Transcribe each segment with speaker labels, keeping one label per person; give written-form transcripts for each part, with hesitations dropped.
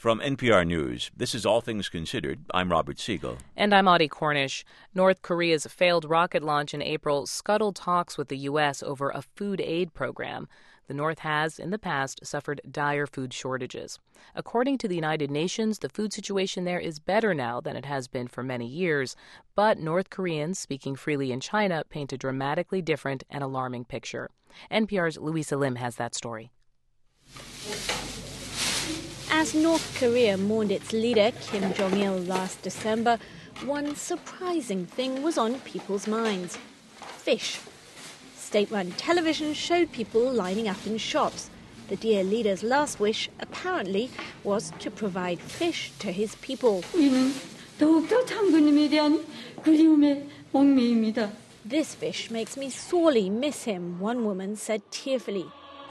Speaker 1: From NPR News, this is All Things Considered. I'm Robert Siegel.
Speaker 2: And I'm Audie Cornish. North Korea's failed rocket launch in April scuttled talks with the U.S. over a food aid program. The North has, in the past, suffered dire food shortages. According to the United Nations, the food situation there is better now than it has been for many years. But North Koreans speaking freely in China paint a dramatically different and alarming picture. NPR's Louisa Lim has that story.
Speaker 3: As North Korea mourned its leader, Kim Jong-il, last December, one surprising thing was on people's minds: fish. State-run television showed people lining up in shops. The dear leader's last wish, apparently, was to provide fish to his people. This fish makes me sorely miss him, one woman said tearfully.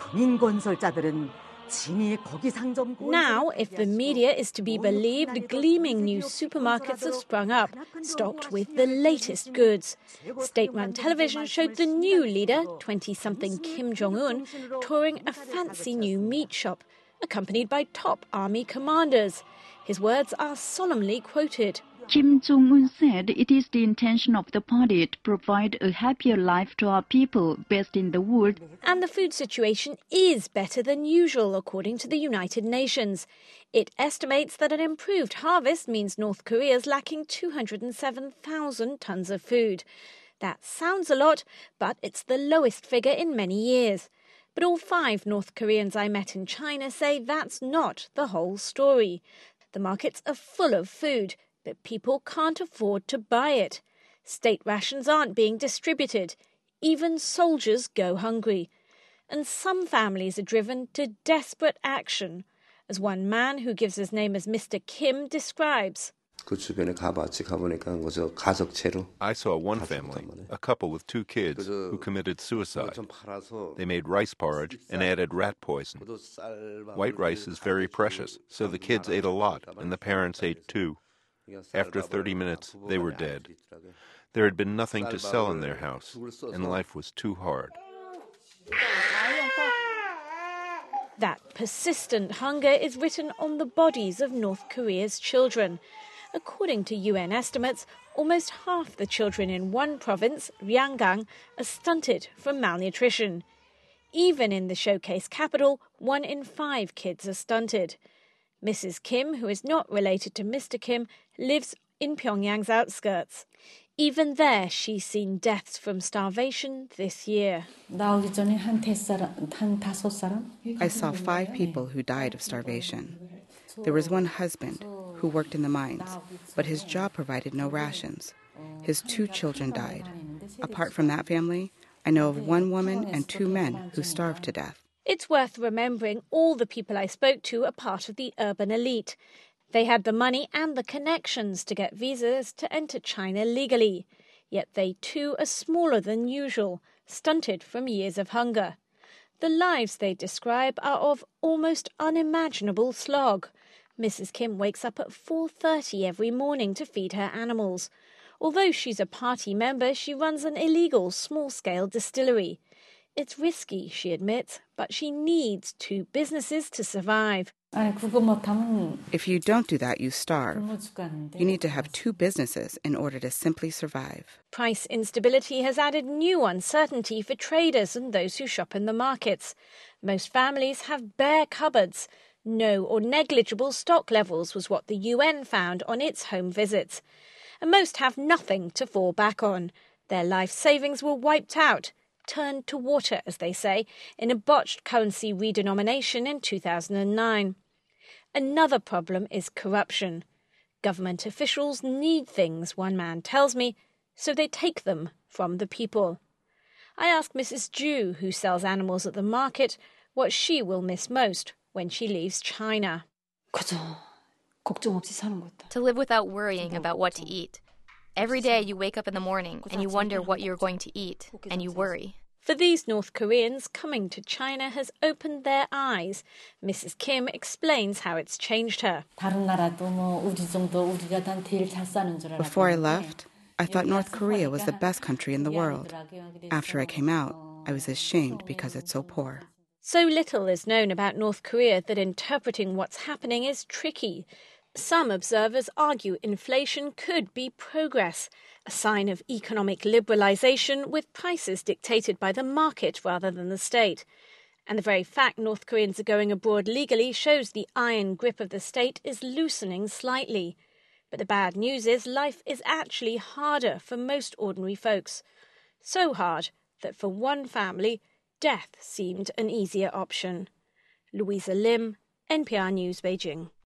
Speaker 3: Now, if the media is to be believed, gleaming new supermarkets have sprung up, stocked with the latest goods. State-run television showed the new leader, 20-something Kim Jong-un, touring a fancy new meat shop, accompanied by top army commanders. His words are solemnly quoted.
Speaker 4: Kim Jong-un said it is the intention of the party to provide a happier life to our people best in the world.
Speaker 3: And the food situation is better than usual, according to the United Nations. It estimates that an improved harvest means North Korea is lacking 207,000 tons of food. That sounds a lot, but it's the lowest figure in many years. But all 5 North Koreans I met in China say that's not the whole story. The markets are full of food, but people can't afford to buy it. State rations aren't being distributed. Even soldiers go hungry. And some families are driven to desperate action, as one man who gives his name as Mr. Kim describes.
Speaker 5: I saw one family, a couple with 2 kids, who committed suicide. They made rice porridge and added rat poison. White rice is very precious, so the kids ate a lot, and the parents ate too. After 30 minutes, they were dead. There had been nothing to sell in their house, and life was too hard.
Speaker 3: That persistent hunger is written on the bodies of North Korea's children. According to UN estimates, almost half the children in one province, Ryanggang, are stunted from malnutrition. Even in the showcase capital, 1 in 5 kids are stunted. Mrs. Kim, who is not related to Mr. Kim, lives in Pyongyang's outskirts. Even there, she's seen deaths from starvation this year.
Speaker 6: I saw 5 people who died of starvation. There was one husband who worked in the mines, but his job provided no rations. His 2 children died. Apart from that family, I know of 1 woman and 2 men who starved to death.
Speaker 3: It's worth remembering all the people I spoke to are part of the urban elite. They had the money and the connections to get visas to enter China legally. Yet they too are smaller than usual, stunted from years of hunger. The lives they describe are of almost unimaginable slog. Mrs. Kim wakes up at 4:30 every morning to feed her animals. Although she's a party member, she runs an illegal small-scale distillery. It's risky, she admits, but she needs 2 businesses to survive.
Speaker 6: If you don't do that, you starve. You need to have 2 businesses in order to simply survive.
Speaker 3: Price instability has added new uncertainty for traders and those who shop in the markets. Most families have bare cupboards. No or negligible stock levels was what the UN found on its home visits. And most have nothing to fall back on. Their life savings were wiped out. Turned to water, as they say, in a botched currency redenomination in 2009. Another problem is corruption. Government officials need things, one man tells me, so they take them from the people. I ask Mrs. Ju, who sells animals at the market, what she will miss most when she leaves China.
Speaker 7: To live without worrying about what to eat. Every day you wake up in the morning and you wonder what you're going to eat, and you worry.
Speaker 3: For these North Koreans, coming to China has opened their eyes. Mrs. Kim explains how it's changed her.
Speaker 6: Before I left, I thought North Korea was the best country in the world. After I came out, I was ashamed because it's so poor.
Speaker 3: So little is known about North Korea that interpreting what's happening is tricky. Some observers argue inflation could be progress, a sign of economic liberalization with prices dictated by the market rather than the state. And the very fact North Koreans are going abroad legally shows the iron grip of the state is loosening slightly. But the bad news is life is actually harder for most ordinary folks. So hard that for one family, death seemed an easier option. Louisa Lim, NPR News, Beijing.